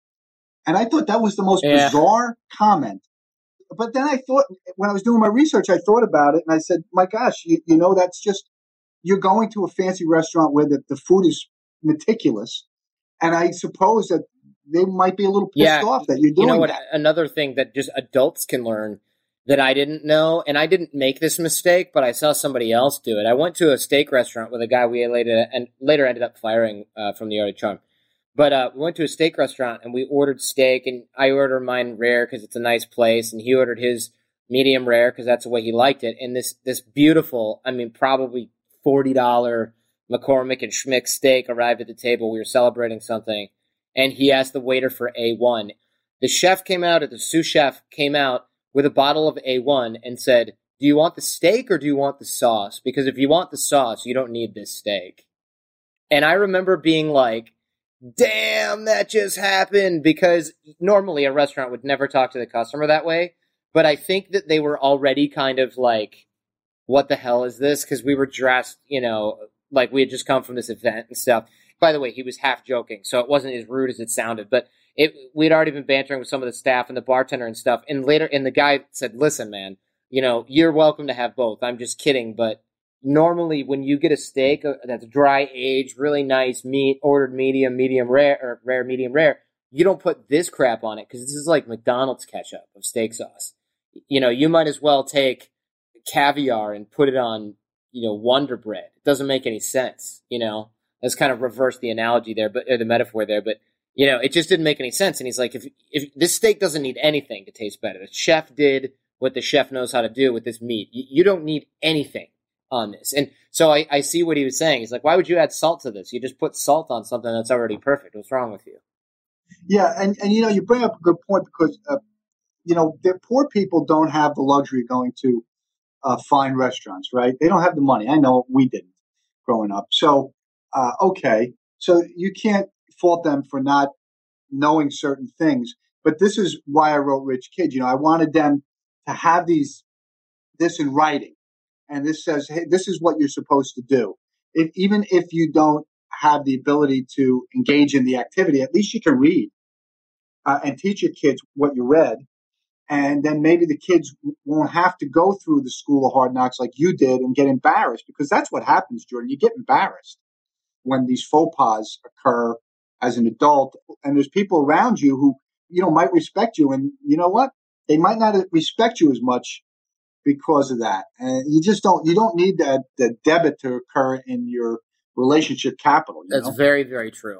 And I thought that was the most Yeah. bizarre comment. But then I thought, when I was doing my research, I thought about it, and I said, my gosh, you, you know, that's just, you're going to a fancy restaurant where the, the food is meticulous. And I suppose that they might be a little pissed Yeah. off that you're doing You know what? that. Another thing that just adults can learn that I didn't know, and I didn't make this mistake, but I saw somebody else do it. I went to a steak restaurant with a guy we later and later ended up firing uh, from the Art of Charm. But uh, we went to a steak restaurant and we ordered steak, and I ordered mine rare because it's a nice place, and he ordered his medium rare because that's the way he liked it. And this this beautiful, I mean, probably forty dollars McCormick and Schmick steak arrived at the table. We were celebrating something, and he asked the waiter for A one. The chef came out, or the sous chef came out with a bottle of A one and said, do you want the steak or do you want the sauce? Because if you want the sauce, you don't need this steak. And I remember being like, damn, that just happened, because normally a restaurant would never talk to the customer that way. But I think that they were already kind of like, what the hell is this? Because we were dressed, you know, like we had just come from this event and stuff. By the way, he was half joking, so it wasn't as rude as it sounded. But it, we'd already been bantering with some of the staff and the bartender and stuff. And later, and the guy said, listen, man, you know, you're welcome to have both. I'm just kidding. But normally when you get a steak that's dry aged, really nice meat, ordered medium, medium rare, or rare, medium rare, you don't put this crap on it because this is like McDonald's ketchup of steak sauce. You know, you might as well take caviar and put it on, you know, Wonder Bread. It doesn't make any sense, you know. Let's kind of reverse the analogy there, but or the metaphor there, but you know, it just didn't make any sense. And he's like, if if this steak doesn't need anything to taste better, the chef did what the chef knows how to do with this meat. You, you don't need anything on this. And so I, I see what he was saying. He's like, why would you add salt to this? You just put salt on something that's already perfect. What's wrong with you? Yeah, and, and you know, you bring up a good point because, uh, you know, the poor people don't have the luxury of going to uh, fine restaurants, right? They don't have the money. I know we didn't growing up. So, uh, okay. So you can't fault them for not knowing certain things. But this is why I wrote Rich Kids. You know, I wanted them to have these, this in writing. And this says, hey, this is what you're supposed to do. If, even if you don't have the ability to engage in the activity, at least you can read. uh, and teach your kids what you read. And then maybe the kids won't have to go through the school of hard knocks like you did and get embarrassed, because that's what happens, Jordan. You get embarrassed when these faux pas occur as an adult, and there's people around you who, you know, might respect you. And you know what? They might not respect you as much because of that. And you just don't, you don't need that, the debit to occur in your relationship capital. You That's know? very, very true.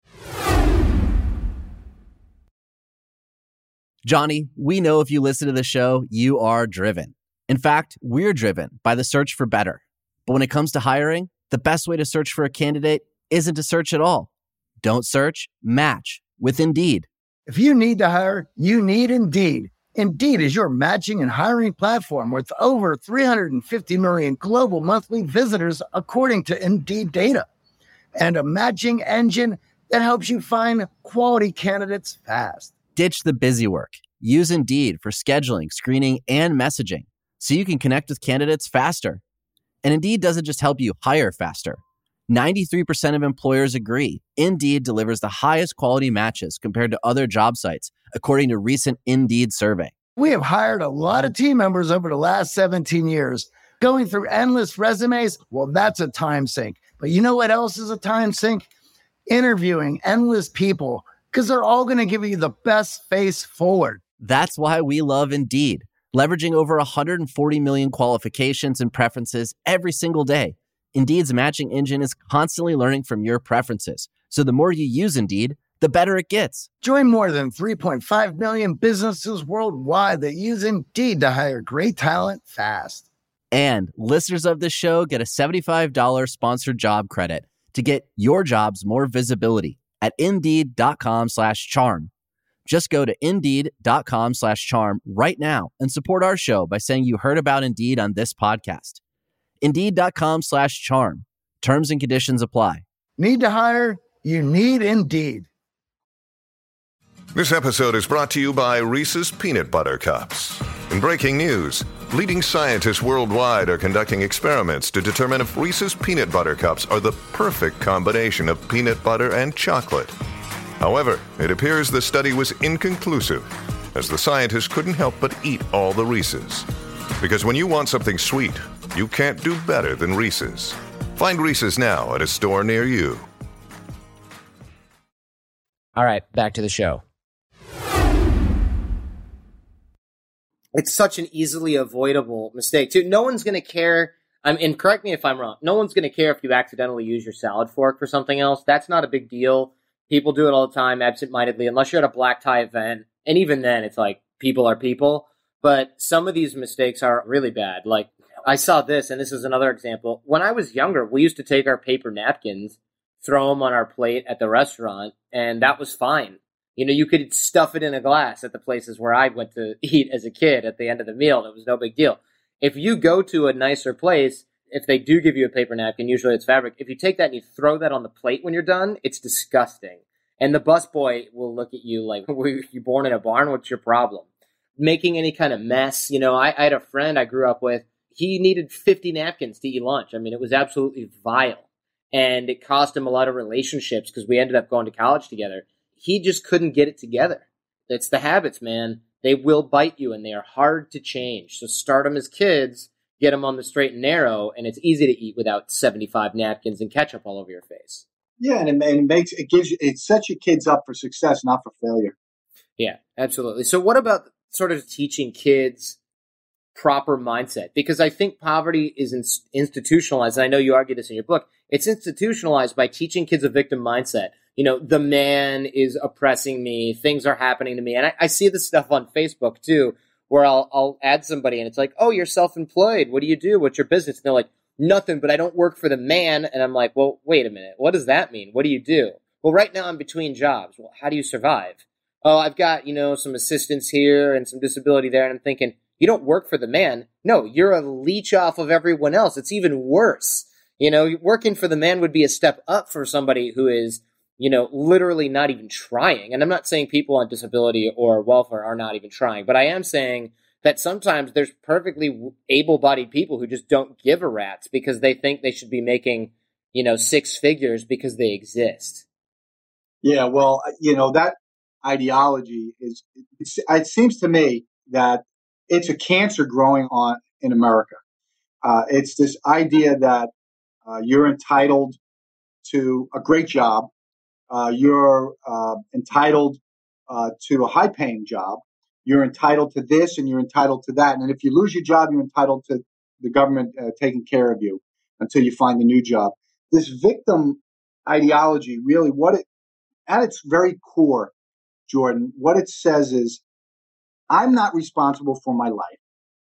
Johnny, we know if you listen to the show, you are driven. In fact, we're driven by the search for better. But when it comes to hiring, the best way to search for a candidate isn't to search at all. Don't search, match with Indeed. If you need to hire, you need Indeed. Indeed is your matching and hiring platform with over three hundred fifty million global monthly visitors, according to Indeed data, and a matching engine that helps you find quality candidates fast. Ditch the busy work. Use Indeed for scheduling, screening, and messaging so you can connect with candidates faster. And Indeed doesn't just help you hire faster. ninety-three percent of employers agree Indeed delivers the highest quality matches compared to other job sites, according to recent Indeed survey. We have hired a lot of team members over the last seventeen years. Going through endless resumes, well, that's a time sink. But you know what else is a time sink? Interviewing endless people, because they're all going to give you the best face forward. That's why we love Indeed, leveraging over one hundred forty million qualifications and preferences every single day. Indeed's matching engine is constantly learning from your preferences. So the more you use Indeed, the better it gets. Join more than three point five million businesses worldwide that use Indeed to hire great talent fast. And listeners of this show get a seventy-five dollars sponsored job credit to get your jobs more visibility at Indeed.com slash charm. Just go to Indeed.com slash charm right now and support our show by saying you heard about Indeed on this podcast. Indeed.com slash charm. Terms and conditions apply. Need to hire? You need Indeed. This episode is brought to you by Reese's Peanut Butter Cups. In breaking news, leading scientists worldwide are conducting experiments to determine if Reese's Peanut Butter Cups are the perfect combination of peanut butter and chocolate. However, it appears the study was inconclusive, as the scientists couldn't help but eat all the Reese's. Because when you want something sweet, you can't do better than Reese's. Find Reese's now at a store near you. All right, back to the show. It's such an easily avoidable mistake, too. No one's going to care. I mean, and correct me if I'm wrong. No one's going to care if you accidentally use your salad fork for something else. That's not a big deal. People do it all the time, absentmindedly, unless you're at a black tie event. And even then, it's like, people are people. But some of these mistakes are really bad. Like, I saw this, and this is another example. When I was younger, we used to take our paper napkins, throw them on our plate at the restaurant, and that was fine. You know, you could stuff it in a glass at the places where I went to eat as a kid at the end of the meal. It was no big deal. If you go to a nicer place, if they do give you a paper napkin, usually it's fabric, if you take that and you throw that on the plate when you're done, it's disgusting. And the busboy will look at you like, were you born in a barn? What's your problem? Making any kind of mess. You know, I, I had a friend I grew up with. He needed fifty napkins to eat lunch. I mean, it was absolutely vile. And it cost him a lot of relationships because we ended up going to college together. He just couldn't get it together. It's the habits, man. They will bite you, and they are hard to change. So start them as kids, get them on the straight and narrow, and it's easy to eat without seventy-five napkins and ketchup all over your face. Yeah, and it, it makes it gives you it sets your kids up for success, not for failure. Yeah, absolutely. So what about sort of teaching kids proper mindset? Because I think poverty is in, institutionalized. And I know you argue this in your book. It's institutionalized by teaching kids a victim mindset. You know, the man is oppressing me. Things are happening to me. And I, I see this stuff on Facebook, too, where I'll, I'll add somebody and it's like, oh, you're self-employed. What do you do? What's your business? And they're like, nothing, but I don't work for the man. And I'm like, well, wait a minute. What does that mean? What do you do? Well, right now I'm between jobs. Well, how do you survive? Oh, I've got, you know, some assistance here and some disability there. And I'm thinking, you don't work for the man. No, you're a leech off of everyone else. It's even worse. You know, working for the man would be a step up for somebody who is, you know, literally not even trying. And I'm not saying people on disability or welfare are not even trying, but I am saying that sometimes there's perfectly able-bodied people who just don't give a rat's because they think they should be making, you know, six figures because they exist. Yeah, well, you know, that ideology is, it's, it seems to me that it's a cancer growing on in America. Uh, it's this idea that uh, you're entitled to a great job. Uh, you're uh, entitled uh, to a high-paying job. You're entitled to this and you're entitled to that. And if you lose your job, you're entitled to the government uh, taking care of you until you find a new job. This victim ideology, really, what it, at its very core, Jordan, what it says is, I'm not responsible for my life.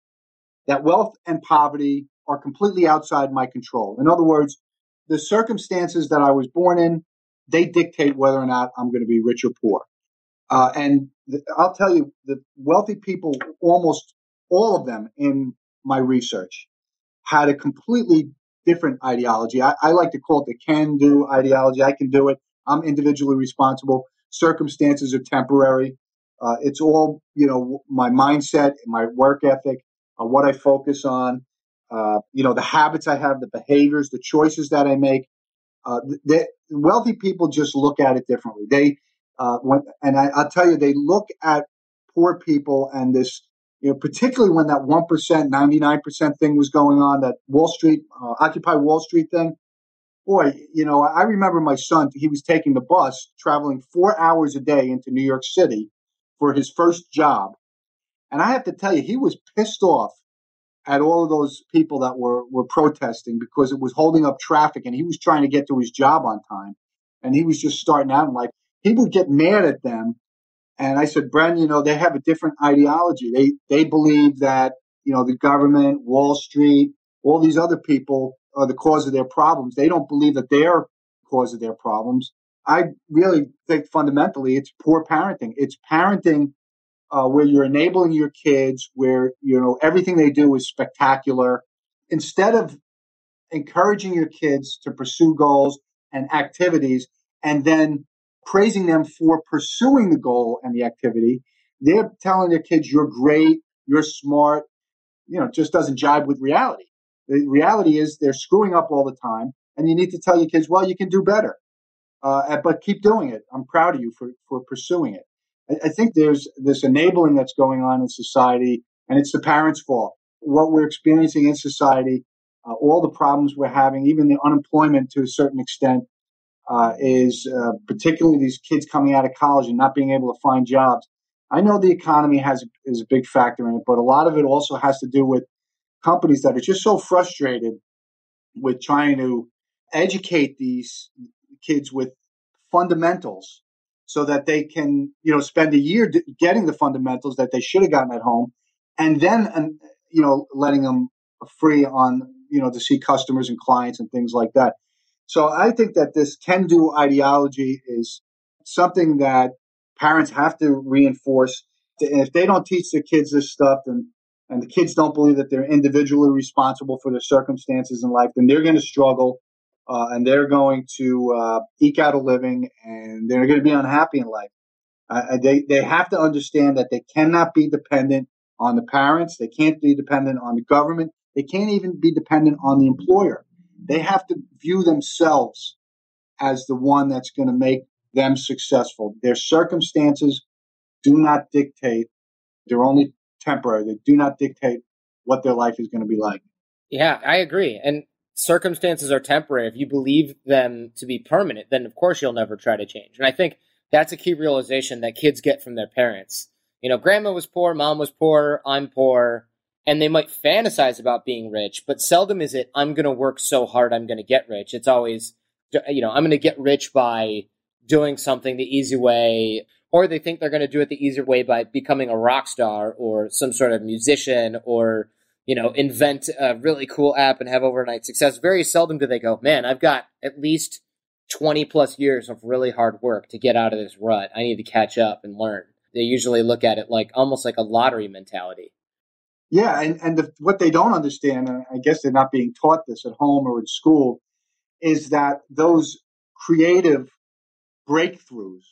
That wealth and poverty are completely outside my control. In other words, the circumstances that I was born in, they dictate whether or not I'm going to be rich or poor. Uh, and the, I'll tell you, the wealthy people, almost all of them in my research, had a completely different ideology. I, I like to call it the can-do ideology. I can do it. I'm individually responsible. Circumstances are temporary. Uh, it's all, you know, my mindset, my work ethic, uh, what I focus on, uh, you know, the habits I have, the behaviors, the choices that I make. Uh, the wealthy people just look at it differently. They, uh, when, and I, I'll tell you, they look at poor people and this, you know, particularly when that one percent, ninety-nine percent thing was going on, that Wall Street, uh, Occupy Wall Street thing. Boy, you know, I remember my son, he was taking the bus, traveling four hours a day into New York City for his first job. And I have to tell you, he was pissed off at all of those people that were, were protesting because it was holding up traffic and he was trying to get to his job on time. And he was just starting out in life. He would get mad at them. And I said, Bren, you know, they have a different ideology. They they believe that, you know, the government, Wall Street, all these other people are the cause of their problems. They don't believe that they're the cause of their problems. I really think fundamentally it's poor parenting. It's parenting uh, where you're enabling your kids, where, you know, everything they do is spectacular. Instead of encouraging your kids to pursue goals and activities and then praising them for pursuing the goal and the activity, they're telling their kids, you're great, you're smart. You know, it just doesn't jibe with reality. The reality is they're screwing up all the time, and you need to tell your kids, well, you can do better, uh, but keep doing it. I'm proud of you for, for pursuing it. I, I think there's this enabling that's going on in society, and it's the parents' fault. What we're experiencing in society, uh, all the problems we're having, even the unemployment to a certain extent, Uh, is uh, particularly these kids coming out of college and not being able to find jobs. I know the economy has is a big factor in it, but a lot of it also has to do with companies that are just so frustrated with trying to educate these kids with fundamentals so that they can, you know, spend a year d- getting the fundamentals that they should have gotten at home, and then, um, you know, letting them free on, you know, to see customers and clients and things like that. So I think that this can-do ideology is something that parents have to reinforce. And if they don't teach their kids this stuff, and, and the kids don't believe that they're individually responsible for their circumstances in life, then they're going to struggle, uh, and they're going to uh, eke out a living, and they're going to be unhappy in life. Uh, they, they have to understand that they cannot be dependent on the parents. They can't be dependent on the government. They can't even be dependent on the employer. They have to view themselves as the one that's going to make them successful. Their circumstances do not dictate. They're only temporary. They do not dictate what their life is going to be like. Yeah, I agree. And circumstances are temporary. If you believe them to be permanent, then of course you'll never try to change. And I think that's a key realization that kids get from their parents. You know, grandma was poor, mom was poor, I'm poor. And they might fantasize about being rich, but seldom is it, I'm going to work so hard, I'm going to get rich. It's always, you know, I'm going to get rich by doing something the easy way, or they think they're going to do it the easier way by becoming a rock star or some sort of musician, or, you know, invent a really cool app and have overnight success. Very seldom do they go, man, I've got at least twenty plus years of really hard work to get out of this rut. I need to catch up and learn. They usually look at it like almost like a lottery mentality. Yeah, and, and the, what they don't understand, and I guess they're not being taught this at home or in school, is that those creative breakthroughs,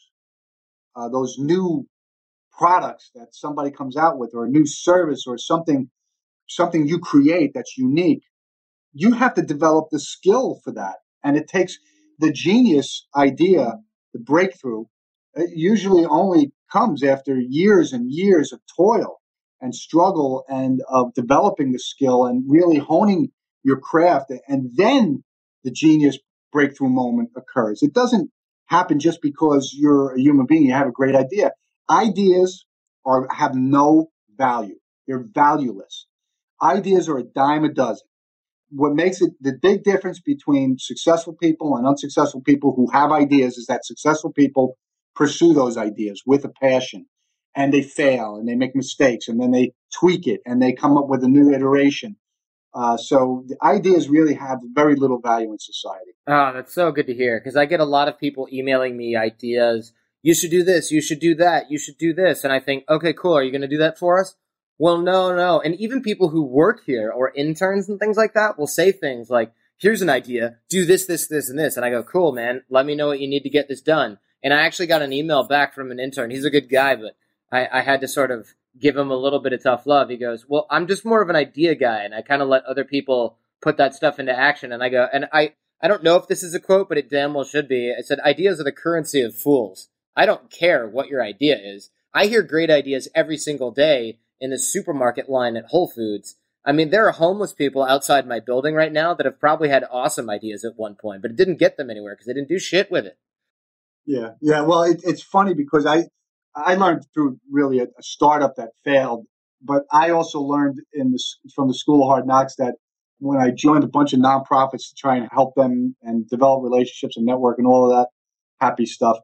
uh, those new products that somebody comes out with, or a new service, or something, something you create that's unique, you have to develop the skill for that. And it takes the genius idea, the breakthrough. It usually only comes after years and years of toil and struggle and of developing the skill and really honing your craft. And then the genius breakthrough moment occurs. It doesn't happen just because you're a human being, you have a great idea. Ideas are have no value. They're valueless. Ideas are a dime a dozen. What makes it the big difference between successful people and unsuccessful people who have ideas is that successful people pursue those ideas with a passion, and they fail and they make mistakes and then they tweak it and they come up with a new iteration. Uh, so the ideas really have very little value in society. Oh, that's so good to hear, because I get a lot of people emailing me ideas. You should do this. You should do that. You should do this. And I think, okay, cool. Are you going to do that for us? Well, no, no. And even people who work here or interns and things like that will say things like, here's an idea. Do this, this, this, and this. And I go, cool, man. Let me know what you need to get this done. And I actually got an email back from an intern. He's a good guy, but I, I had to sort of give him a little bit of tough love. He goes, well, I'm just more of an idea guy, and I kind of let other people put that stuff into action. And I go, and I, I don't know if this is a quote, but it damn well should be. I said, ideas are the currency of fools. I don't care what your idea is. I hear great ideas every single day in the supermarket line at Whole Foods. I mean, there are homeless people outside my building right now that have probably had awesome ideas at one point, but it didn't get them anywhere because they didn't do shit with it. Yeah, yeah. Well, it, it's funny because I, I learned through really a, a startup that failed, but I also learned in the, from the School of Hard Knocks that when I joined a bunch of nonprofits to try and help them and develop relationships and network and all of that happy stuff,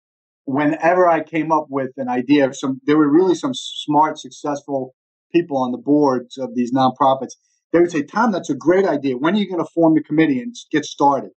whenever I came up with an idea, some there were really some smart, successful people on the boards of these nonprofits. They would say, Tom, that's a great idea. When are you going to form the committee and get started?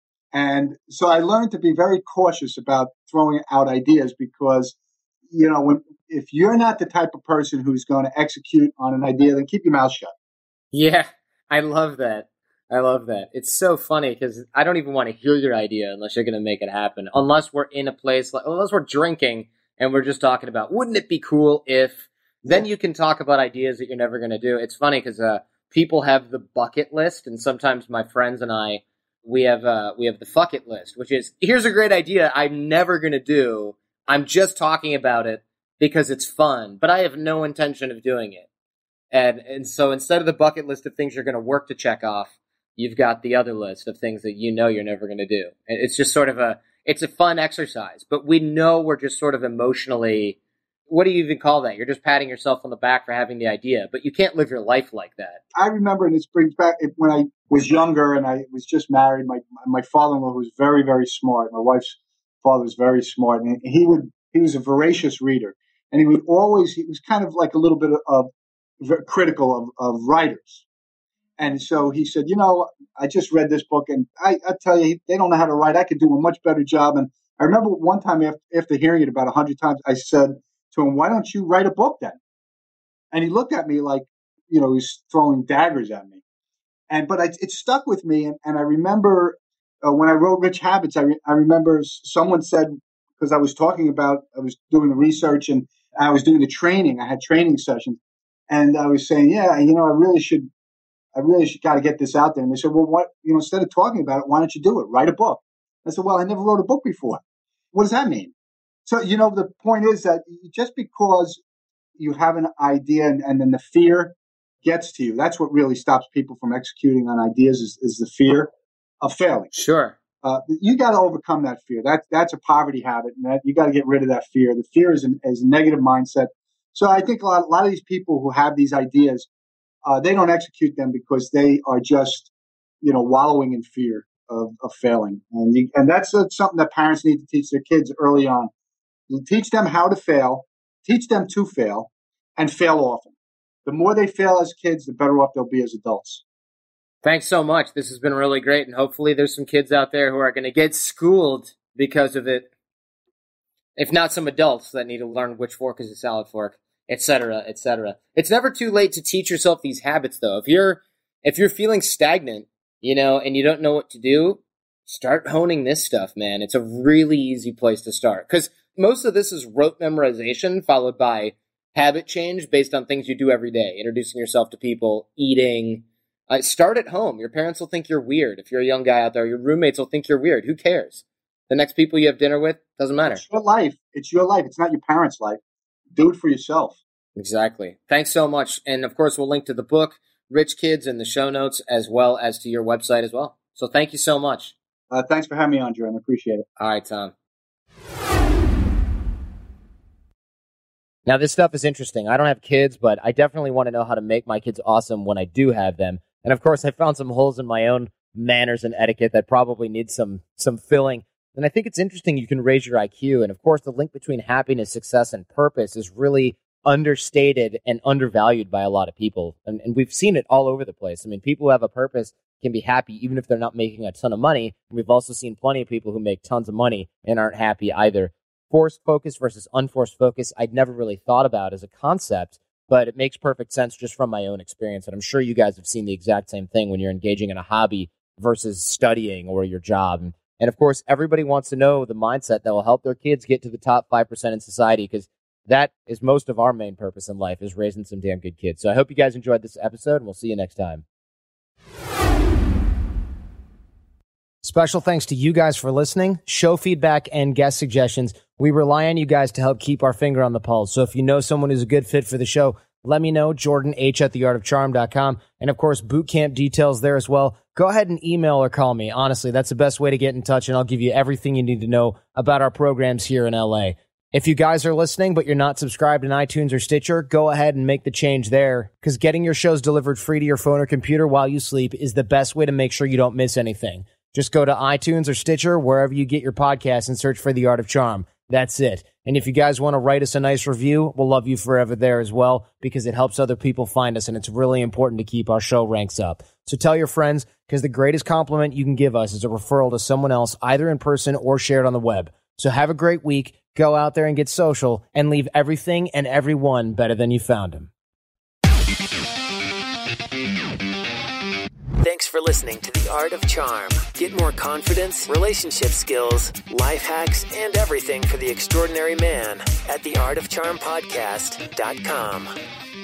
And so I learned to be very cautious about throwing out ideas because, you know, when, if you're not the type of person who's going to execute on an idea, then keep your mouth shut. Yeah, I love that. I love that. It's so funny because I don't even want to hear your idea unless you're going to make it happen. Unless we're in a place, like, unless we're drinking and we're just talking about, wouldn't it be cool if, then you can talk about ideas that you're never going to do. It's funny because uh, people have the bucket list, and sometimes my friends and I, we have uh, we have the fuck it list, which is, here's a great idea I'm never going to do. I'm just talking about it because it's fun, but I have no intention of doing it. And and so instead of the bucket list of things you're going to work to check off, you've got the other list of things that you know you're never going to do. And it's just sort of a, it's a fun exercise, but we know we're just sort of emotionally, what do you even call that? You're just patting yourself on the back for having the idea, but you can't live your life like that. I remember, and this brings back when I was younger and I was just married, my my father-in-law was very, very smart. My wife's father was very smart, and he would, he was a voracious reader, and he would always, he was kind of like a little bit of, of critical of, of writers. And so he said, you know, I just read this book, and I, I tell you, they don't know how to write. I could do a much better job. And I remember one time after, after hearing it about a hundred times, I said to him, why don't you write a book then? And he looked at me like, you know, he's throwing daggers at me. And but I, it stuck with me. And, and I remember uh, when I wrote Rich Habits, I, re- I remember someone said, because I was talking about, I was doing the research and I was doing the training. I had training sessions. And I was saying, yeah, you know, I really should. I really should got to get this out there. And they said, well, what, you know, instead of talking about it, why don't you do it? Write a book. I said, well, I never wrote a book before. What does that mean? So, you know, the point is that just because you have an idea and, and then the fear gets to you, that's what really stops people from executing on ideas is, is the fear of failing. Sure. Uh, you got to overcome that fear. That, that's a poverty habit, and that, you got to get rid of that fear. The fear is, an, is a negative mindset. So I think a lot, a lot of these people who have these ideas, Uh, they don't execute them because they are just, you know, wallowing in fear of, of failing. And, you, and that's uh, something that parents need to teach their kids early on. You teach them how to fail, teach them to fail, and fail often. The more they fail as kids, the better off they'll be as adults. Thanks so much. This has been really great. And hopefully there's some kids out there who are going to get schooled because of it. If not some adults that need to learn which fork is a salad fork, et cetera, et cetera. It's never too late to teach yourself these habits, though. If you're if you're feeling stagnant, you know, and you don't know what to do, start honing this stuff, man. It's a really easy place to start because most of this is rote memorization followed by habit change based on things you do every day, introducing yourself to people, eating. Uh, start at home. Your parents will think you're weird. If you're a young guy out there, your roommates will think you're weird. Who cares? the next people you have dinner with, doesn't matter. It's your life. It's your life. It's not your parents' life. Do it for yourself. Exactly. Thanks so much. And of course, we'll link to the book, Rich Kids, in the show notes, as well as to your website as well. So thank you so much. Uh, thanks for having me on, Jordan. I appreciate it. All right, Tom. Now, this stuff is interesting. I don't have kids, but I definitely want to know how to make my kids awesome when I do have them. And of course, I found some holes in my own manners and etiquette that probably need some some filling. And I think it's interesting you can raise your I Q. And of course, the link between happiness, success, and purpose is really understated and undervalued by a lot of people. And, and we've seen it all over the place. I mean, people who have a purpose can be happy even if they're not making a ton of money. And we've also seen plenty of people who make tons of money and aren't happy either. Forced focus versus unforced focus, I'd never really thought about as a concept, but it makes perfect sense just from my own experience. And I'm sure you guys have seen the exact same thing when you're engaging in a hobby versus studying or your job. And, and of course, everybody wants to know the mindset that will help their kids get to the top five percent in society, because that is most of our main purpose in life, is raising some damn good kids. So I hope you guys enjoyed this episode, and we'll see you next time. Special thanks to you guys for listening. Show feedback and guest suggestions. We rely on you guys to help keep our finger on the pulse. So if you know someone who's a good fit for the show, let me know. Jordan H at the art of charm dot com. And of course, boot camp details there as well. Go ahead and email or call me. Honestly, that's the best way to get in touch, and I'll give you everything you need to know about our programs here in L A. If you guys are listening, but you're not subscribed in iTunes or Stitcher, go ahead and make the change there, because getting your shows delivered free to your phone or computer while you sleep is the best way to make sure you don't miss anything. Just go to iTunes or Stitcher, wherever you get your podcasts, and search for The Art of Charm. That's it. And if you guys want to write us a nice review, we'll love you forever there as well, because it helps other people find us, and it's really important to keep our show ranks up. So tell your friends, because the greatest compliment you can give us is a referral to someone else, either in person or shared on the web. So have a great week. Go out there and get social, and leave everything and everyone better than you found them. Thanks for listening to The Art of Charm. Get more confidence, relationship skills, life hacks, and everything for the extraordinary man at the art of charm podcast dot com.